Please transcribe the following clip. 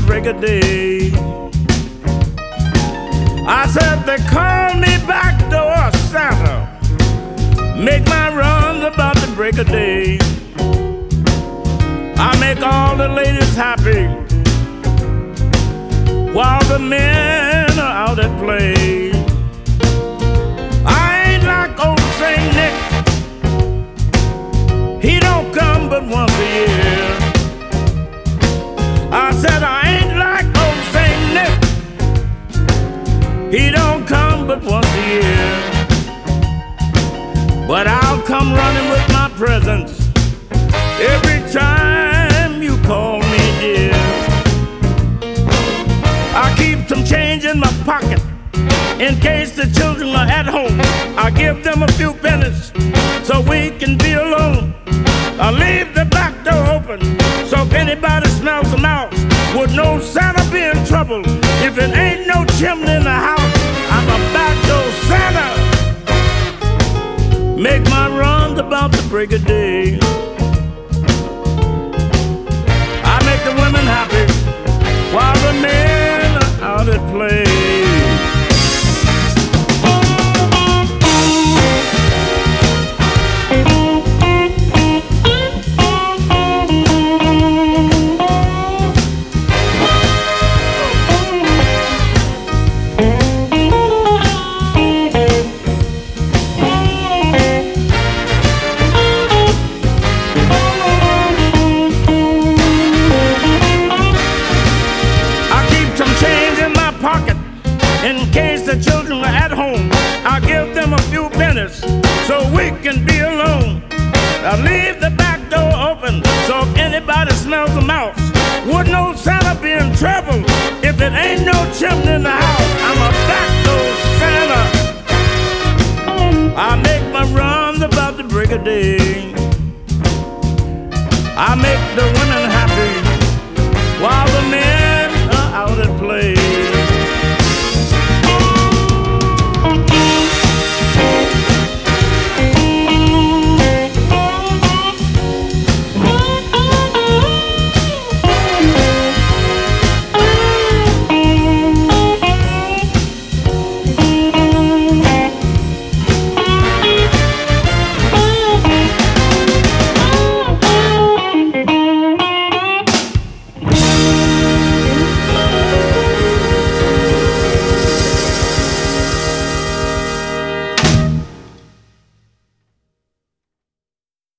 break of day. I said they call me backdoor Santa. Make my runs about the break of day. I make all the ladies happy while the men are out at play. I ain't like old Saint Nick. He don't come but once a year. I said I ain't like old Saint Nick. He don't come but once a year. But I'll come running with my presents every time you call me dear. I keep some change in my pocket in case the children are at home. I give them a few pennies so we can be alone. I leave the back door open so if anybody smells the mouse would know Santa be in trouble. If it ain't no chimney in the house, I'm a backdoor Santa. Make my runs about the break of day. I make the women happy while the men are out at play. In case the children are at home, I give them a few pennies so we can be alone. I leave the back door open so if anybody smells the mouse would know Santa be in trouble. If it ain't no chimney in the house, I'm a backdoor Santa. I make my runs about the break of day. I make